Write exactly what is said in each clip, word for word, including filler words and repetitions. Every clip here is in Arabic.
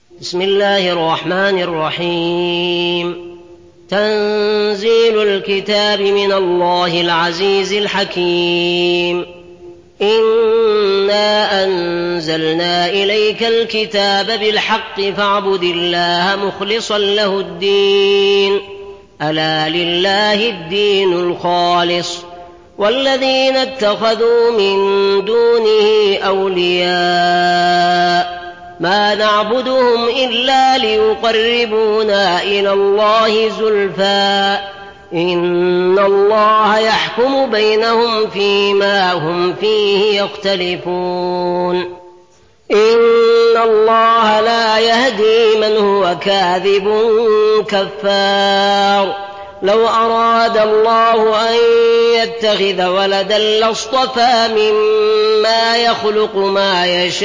بسم الله الرحمن الرحيم. تنزيل الكتاب من الله العزيز الحكيم. إنا أنزلنا إليك الكتاب بالحق فاعبد الله مخلصا له الدين، ألا لله الدين الخالص، والذين اتخذوا من دونه أولياء ما نعبدهم إلا ليقربونا إلى الله زلفى إن الله يحكم بينهم فيما هم فيه يختلفون. إن الله لا يهدي من هو كاذب كفار. لو أراد الله أن يتخذ ولدا لاصطفى مما يخلق ما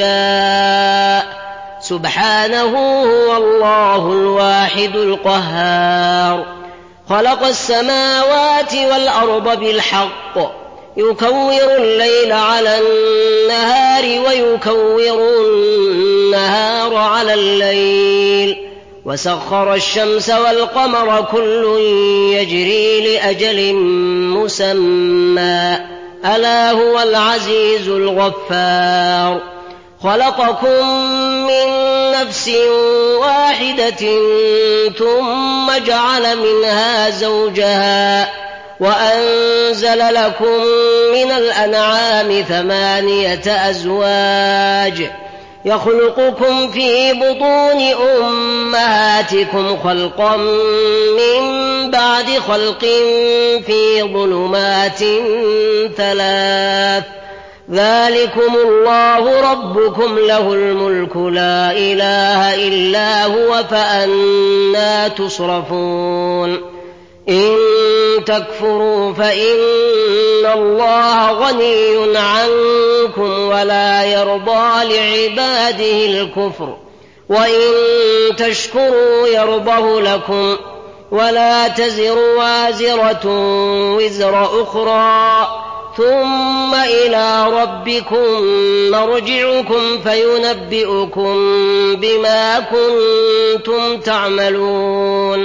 يشاء، سبحانه هو الله الواحد القهار. خلق السماوات والأرض بالحق، يكور الليل على النهار ويكور النهار على الليل، وسخر الشمس والقمر كل يجري لأجل مسمى، ألا هو العزيز الغفار. خلقكم من نفس واحدة ثم جعل منها زوجها وأنزل لكم من الأنعام ثمانية أزواج، يخلقكم في بطون أمهاتكم خلقا من بعد خلق في ظلمات ثلاث، ذلكم الله ربكم له الملك لا إله إلا هو فأنى تصرفون. إن تكفروا فإن الله غني عنكم ولا يرضى لعباده الكفر، وإن تشكروا يرضه لكم، ولا تزر وازرة وزر أخرى، ثم إلى ربكم مرجعكم فينبئكم بما كنتم تعملون،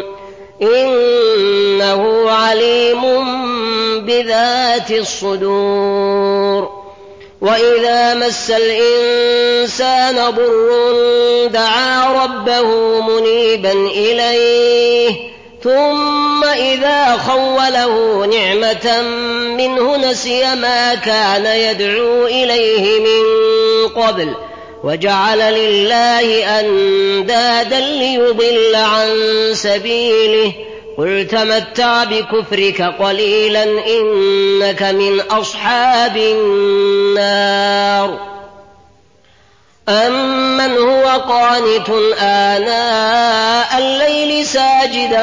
إنه عليم بذات الصدور. وإذا مس الإنسان ضر دعا ربه منيبا إليه، ثم إذا خوله نعمة منه نسي ما كان يدعو إليه من قبل، وجعل لله أندادا ليضل عن سبيله. قل تمتع بكفرك قليلا إنك من أصحاب النار. أمن هو قانت آناء الليل ساجدا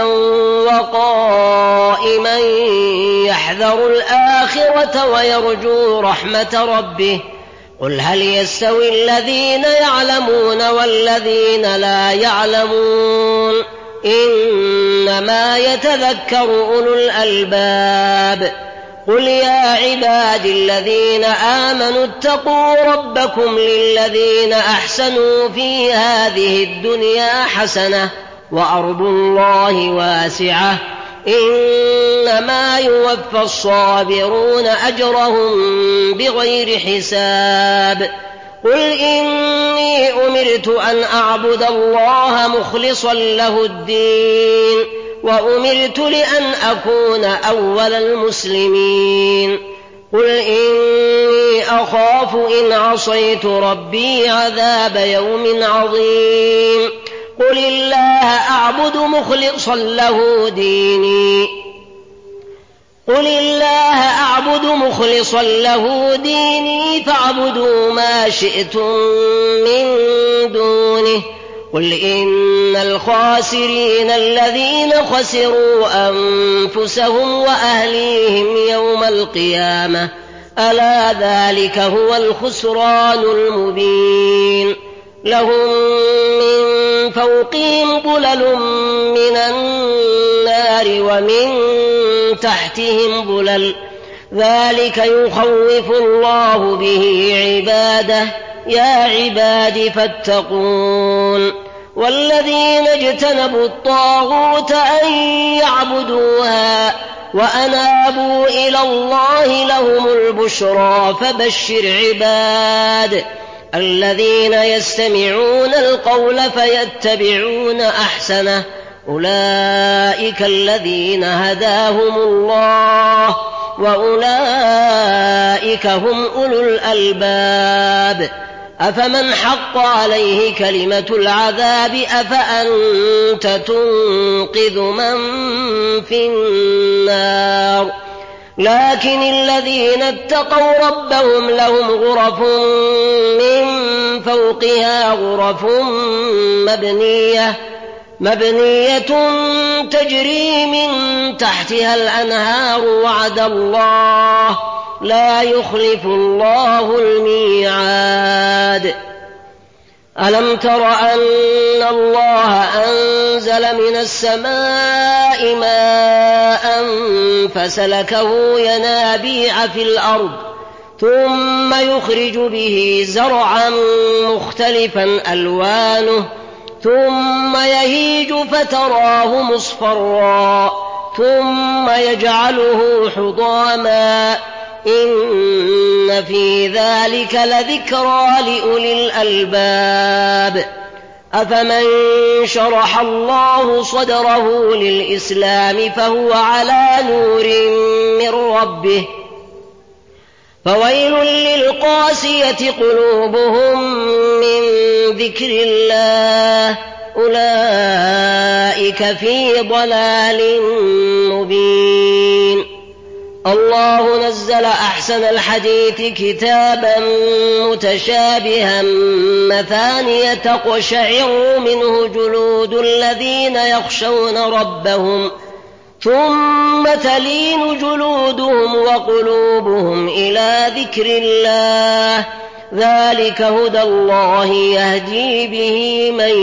وقائما يحذر الآخرة ويرجو رحمة ربه، قل هل يستوي الذين يعلمون والذين لا يعلمون، إنما يتذكر أولو الألباب. قل يا عبادي الذين آمنوا اتقوا ربكم للذين أحسنوا في هذه الدنيا حسنة وأرض الله واسعة، إنما يوفى الصابرون أجرهم بغير حساب. قل إني أمرت أن أعبد الله مخلصا له الدين، وأمرت لأن أكون أول المسلمين. قل إني أخاف إن عصيت ربي عذاب يوم عظيم. قل الله أعبد مخلصا له ديني قل الله أعبد مخلصا له ديني فاعبدوا ما شئتم من دونه. قل إن الخاسرين الذين خسروا أنفسهم وأهليهم يوم القيامة، ألا ذلك هو الخسران المبين. لهم من فوقهم ظلل من النار ومن تحتهم ظلل، ذلك يخوف الله به عباده، يا عباد فاتقون. والذين اجتنبوا الطاغوت أن يعبدوها وأنابوا إلى الله لهم البشرى فبشر عباد الذين يستمعون القول فيتبعون أحسنه أولئك الذين هداهم الله وأولئك هم أولو الألباب أفمن حق عليه كلمة العذاب أفأنت تنقذ من في النار لكن الذين اتقوا ربهم لهم غرف من فوقها غرف مبنية مبنية تجري من تحتها الأنهار وعد الله لا يخلف الله الميعاد ألم تر أن الله أنزل من السماء ماء فسلكه ينابيع في الأرض ثم يخرج به زرعا مختلفا ألوانه ثم يهيج فتراه مصفرا ثم يجعله حطاما إن في ذلك لذكرى لأولي الألباب أفمن شرح الله صدره للإسلام فهو على نور من ربه فويل للقاسية قلوبهم من ذكر الله أولئك في ضلال مبين الله نزل أحسن الحديث كتابا متشابها مثانية تقشعر منه جلود الذين يخشون ربهم ثم تلين جلودهم وقلوبهم إلى ذكر الله ذلك هدى الله يهدي به من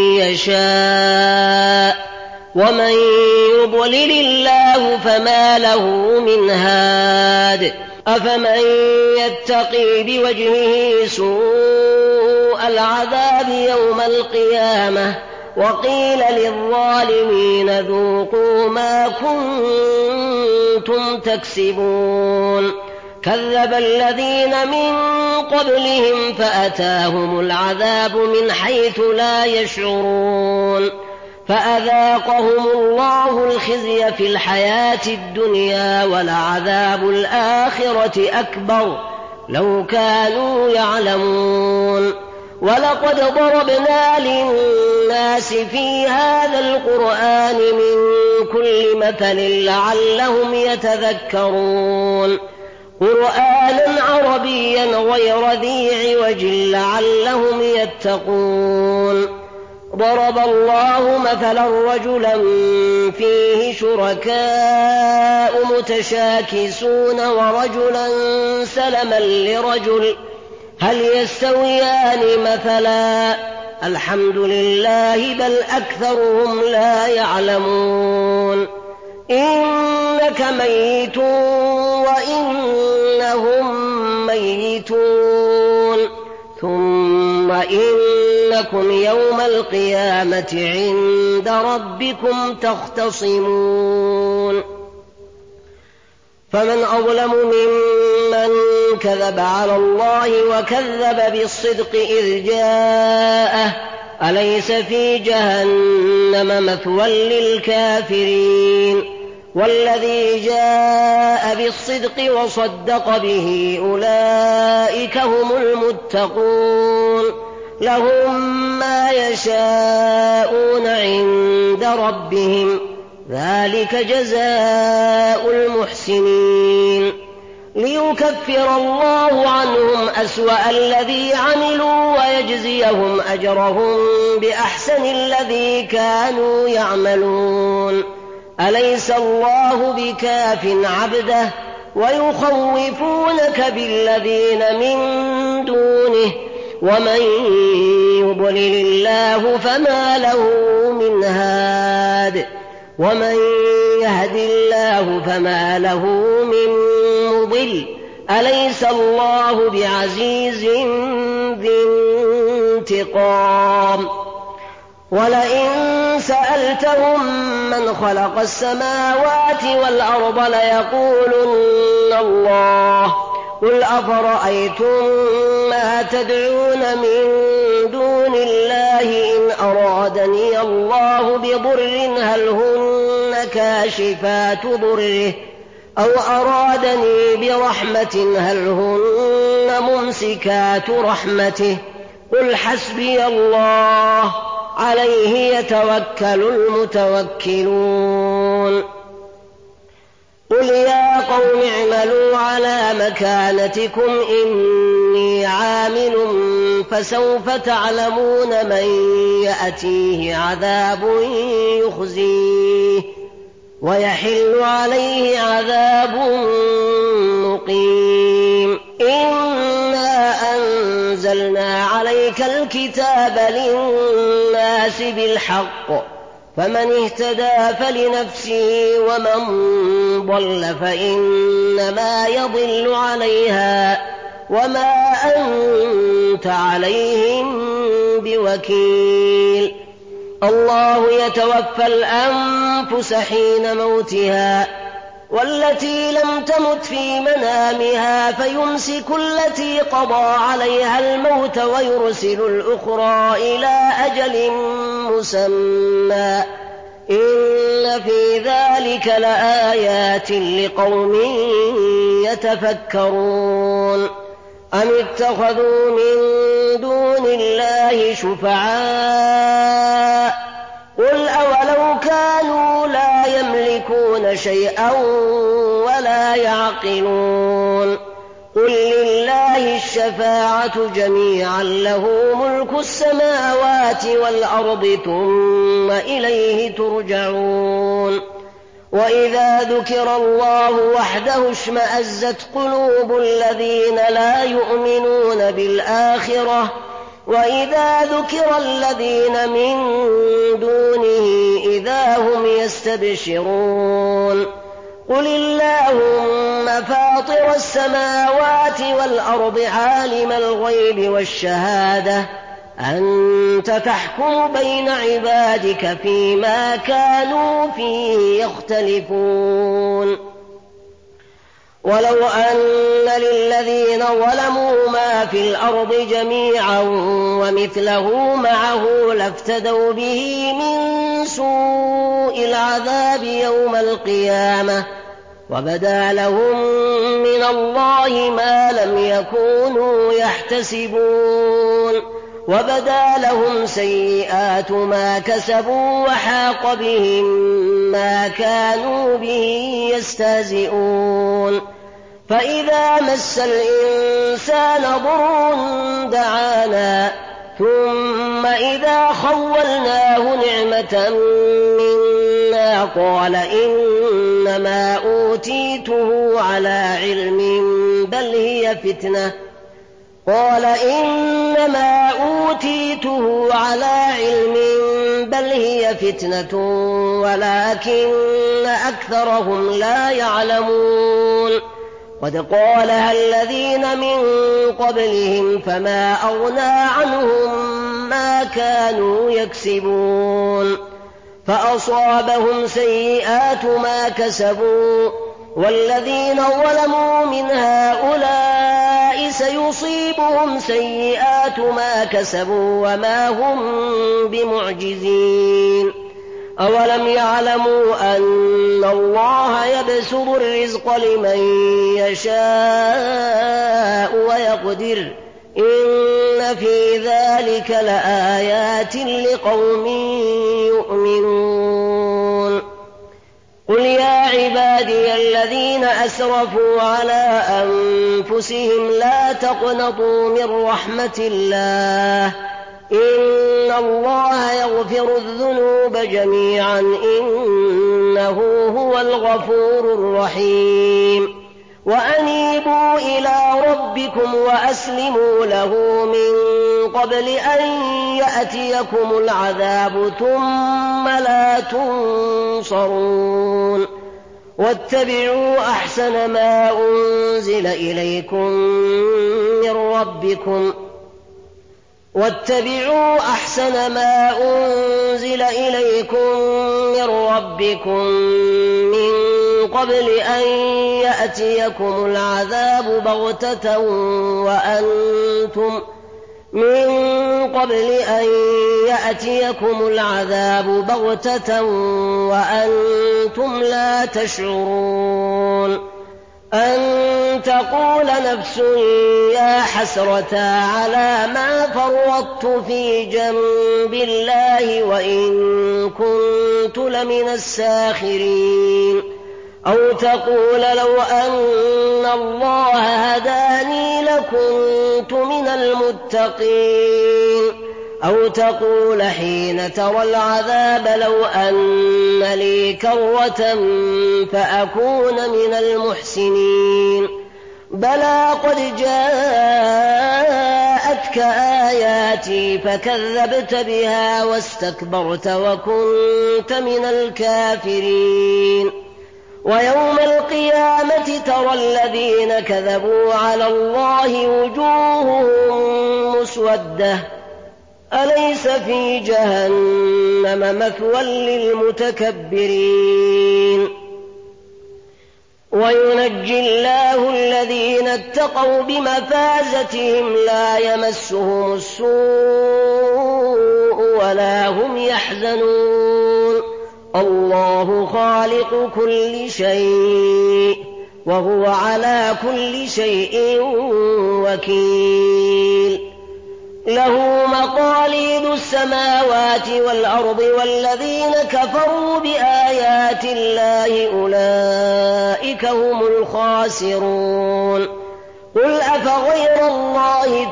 يشاء ومن يضلل الله فما له من هاد أفمن يتقي بوجهه سوء العذاب يوم القيامة وقيل للظالمين ذوقوا ما كنتم تكسبون كذب الذين من قبلهم فأتاهم العذاب من حيث لا يشعرون فأذاقهم الله الخزي في الحياة الدنيا ولعذاب الآخرة أكبر لو كانوا يعلمون ولقد ضربنا للناس في هذا القرآن من كل مثل لعلهم يتذكرون قرآنا عربيا غير ذي عوج لعلهم يتقون ضرب الله مثلا رجلا فيه شركاء متشاكسون ورجلا سلما لرجل هل يستويان مثلا الحمد لله بل أكثرهم لا يعلمون إنك ميت وإنهم ميتون ثم إنكم يوم القيامة عند ربكم تختصمون فمن أظلم ممن كذب على الله وكذب بالصدق إذ جاءه أليس في جهنم مثوى للكافرين والذي جاء بالصدق وصدق به أولئك هم المتقون لهم ما يشاءون عند ربهم ذلك جزاء المحسنين ليكفر الله عنهم أسوأ الذي عملوا ويجزيهم أجرهم بأحسن الذي كانوا يعملون أليس الله بكاف عبده ويخوفونك بالذين من دونه ومن يضلل الله فما له من هاد ومن يهد الله فما له من مضل أليس الله بعزيز ذي انتقام ولئن سألتهم من خلق السماوات والأرض ليقولن الله قل أفرأيتم ما تدعون من دون الله إن أرادني الله بضر هل هن كاشفات ضره أو أرادني برحمة هل هن ممسكات رحمته قل حسبي الله عليه يتوكل المتوكلون قل يا قوم اعملوا على مكانتكم إني عامل فسوف تعلمون من يأتيه عذاب يخزيه ويحل عليه عذاب مقيم إنا أنزلنا عليك الكتاب للناس بالحق فمن اهتدى فلنفسه ومن ضل فإنما يضل عليها وما أنت عليهم بوكيل الله يتوفى الأنفس حين موتها والتي لم تمت في منامها فيمسك التي قضى عليها الموت ويرسل الأخرى إلى أجل مسمى إن في ذلك لآيات لقوم يتفكرون أم اتخذوا من دون الله شفعاء قل أولو كانوا لا يملكون شيئا ولا يعقلون قل لله الشفاعة جميعا له ملك السماوات والأرض ثم إليه ترجعون وإذا ذكر الله وحده اشمأزت قلوب الذين لا يؤمنون بالآخرة وإذا ذكر الذين من دونه إذا هم يستبشرون قل اللهم فاطر السماوات والأرض عالم الغيب والشهادة أنت تحكم بين عبادك فيما كانوا فيه يختلفون ولو أن للذين ظلموا ما في الأرض جميعا ومثله معه لافتدوا به من سوء العذاب يوم القيامة وبدا لهم من الله ما لم يكونوا يحتسبون وبدا لهم سيئات ما كسبوا وحاق بهم ما كانوا به يستهزئون فإذا مس الإنسان ضر دعانا ثم إذا خولناه نعمة منا قال إنما أوتيته على علم بل هي فتنة قال إنما أوتيته على علم بل هي فتنة ولكن أكثرهم لا يعلمون قد قالها الذين من قبلهم فما أغنى عنهم ما كانوا يكسبون فأصابهم سيئات ما كسبوا والذين ظلموا من هؤلاء سيصيبهم سيئات ما كسبوا وما هم بمعجزين أولم يعلموا أن الله يبسط الرزق لمن يشاء ويقدر إن في ذلك لآيات لقوم يؤمنون قل يا عبادي الذين أسرفوا على أنفسهم لا تقنطوا من رحمة الله إن الله يغفر الذنوب جميعا إنه هو الغفور الرحيم وأنيبوا إلى ربكم وأسلموا له من قبل أن يأتيكم العذاب ثم لا تنصرون واتبعوا أحسن ما أنزل إليكم من ربكم واتبعوا أحسن ما أنزل إليكم من ربكم من قبل أن يأتيكم العذاب بغتة وأنتم من قبل أن يأتيكم العذاب بغتة وأنتم لا تشعرون أن تقول نفس يا حسرة على ما فرطت في جنب الله وإن كنت لمن الساخرين أو تقول لو أن الله هداني لكنت من المتقين أو تقول حين ترى العذاب لو أن لي كرة فأكون من المحسنين بلى قد جاءتك آياتي فكذبت بها واستكبرت وكنت من الكافرين ويوم القيامة ترى الذين كذبوا على الله وجوههم مسودة أليس في جهنم مثوى للمتكبرين وينجي الله الذين اتقوا بمفازتهم لا يمسهم السوء ولا هم يحزنون الله خالق كل شيء وهو على كل شيء وكيل له مقاليد السماوات والأرض والذين كفروا بآيات الله أولئك هم الخاسرون قل أفغير الله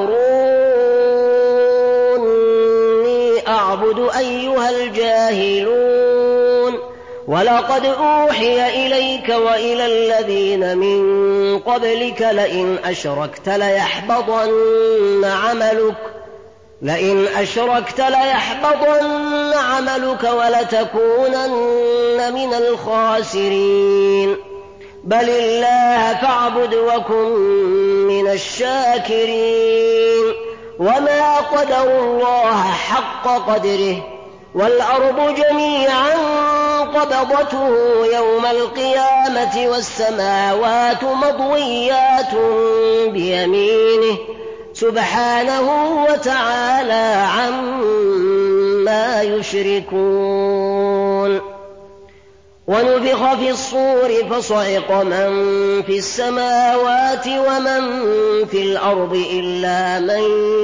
تأمروني أعبد أيها الجاهلون ولقد أوحي إليك وإلى الذين من قبلك لئن أشركت ليحبطن عملك لئن أشركت ليحبطن عملك ولتكونن من الخاسرين بل الله فاعبد وكن من الشاكرين وما قدروا الله حق قدره والأرض جميعا قبضته يوم القيامة والسماوات مطويات بيمينه سبحانه وتعالى عما يشركون ونفخ في الصور فصعق من في السماوات ومن في الأرض إلا من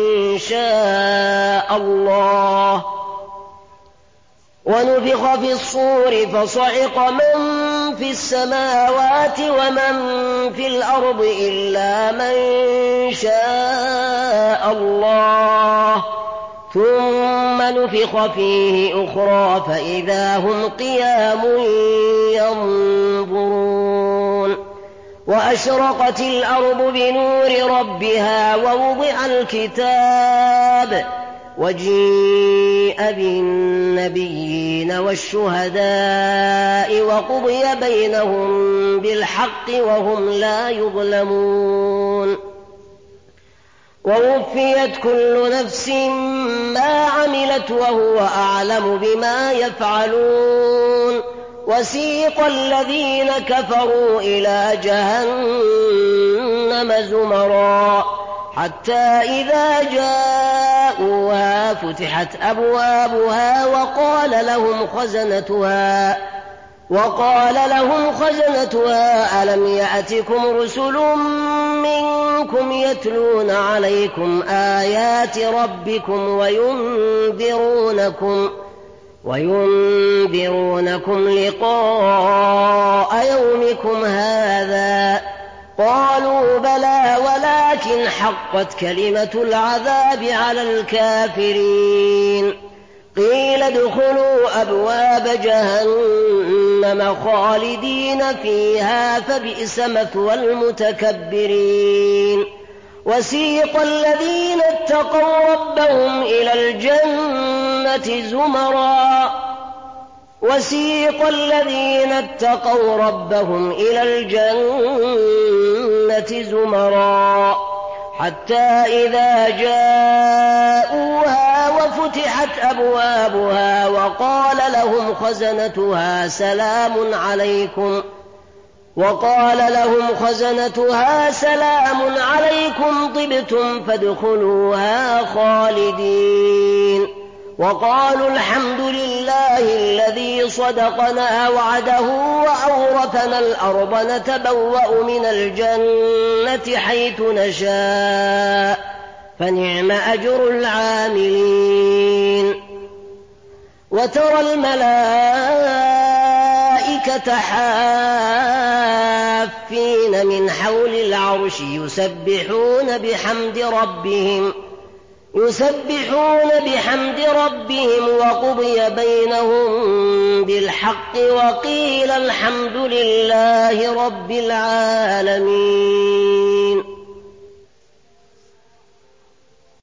شاء الله ونفخ في الصور فصعق من في السماوات ومن في الأرض إلا من شاء الله ثم نفخ فيه أخرى فإذا هم قيام ينظرون وأشرقت الأرض بنور ربها ووضع الكتاب وجيء بالنبيين والشهداء وقضي بينهم بالحق وهم لا يظلمون ووفيت كل نفس ما عملت وهو أعلم بما يفعلون وسيق الذين كفروا إلى جهنم زمرا حتى إذا جاءوها فتحت أبوابها وقال لهم خزنتها وقال لهم خزنتها ألم يأتكم رسل منكم يتلون عليكم آيات ربكم وينذرونكم وينذرونكم لقاء يومكم هذا قالوا بلى ولكن حقت كلمة العذاب على الكافرين قيل ادخلوا أبواب جهنم خالدين فيها فبئس مثوى المتكبرين وسيق الذين اتقوا ربهم إلى الجنة زمرا وسيق الذين اتقوا ربهم إلى الجنة زمرا حتى إذا جاءوها وفتحت أبوابها وقال لهم خزنتها سلام عليكم وقال لهم خزنتها سلام عليكم طبتم فادخلوها خالدين وقالوا الحمد لله الذي صدقنا وعده وأورثنا الأرض نتبوأ من الجنة حيث نشاء فنعم أجر العاملين وترى الملائكة حافين من حول العرش يسبحون بحمد ربهم يسبحون بحمد ربهم وقضي بينهم بالحق وقيل الحمد لله رب العالمين.